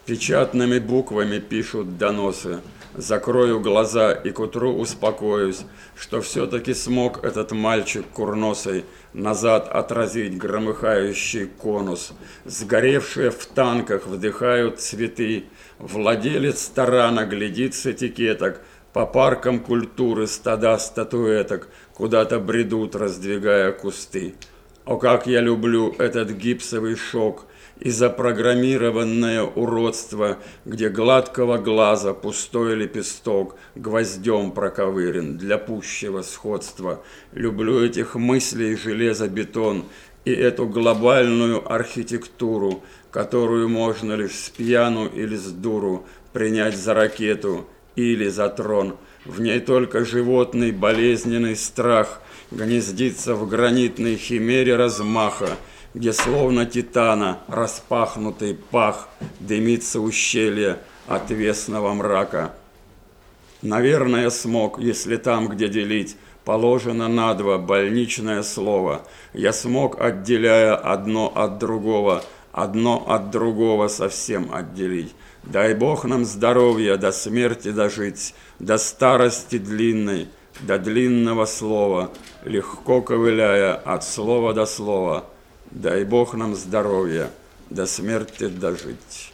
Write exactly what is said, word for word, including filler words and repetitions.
Печатными буквами пишут доносы. Закрою глаза и к утру успокоюсь, что все-таки смог этот мальчик курносый назад отразить громыхающий конус. Сгоревшие в танках вдыхают цветы. Владелец тарана глядит с этикеток. По паркам культуры стада статуэток куда-то бредут, раздвигая кусты. О, как я люблю этот гипсовый шок и запрограммированное уродство, где гладкого глаза пустой лепесток гвоздем проковырен для пущего сходства. Люблю этих мыслей железобетон и эту глобальную архитектуру, которую можно лишь с пьяну или с дуру принять за ракету или за трон. В ней только животный болезненный страх гнездится в гранитной химере размаха, где словно титана распахнутый пах дымится ущелье отвесного мрака. Наверное, смог, если там, где делить положено на два больничное слово, я смог, отделяя одно от другого, одно от другого совсем отделить. Дай Бог нам здоровья до смерти дожить, до старости длинной, до длинного слова, легко ковыляя от слова до слова. Дай Бог нам здоровья до смерти дожить.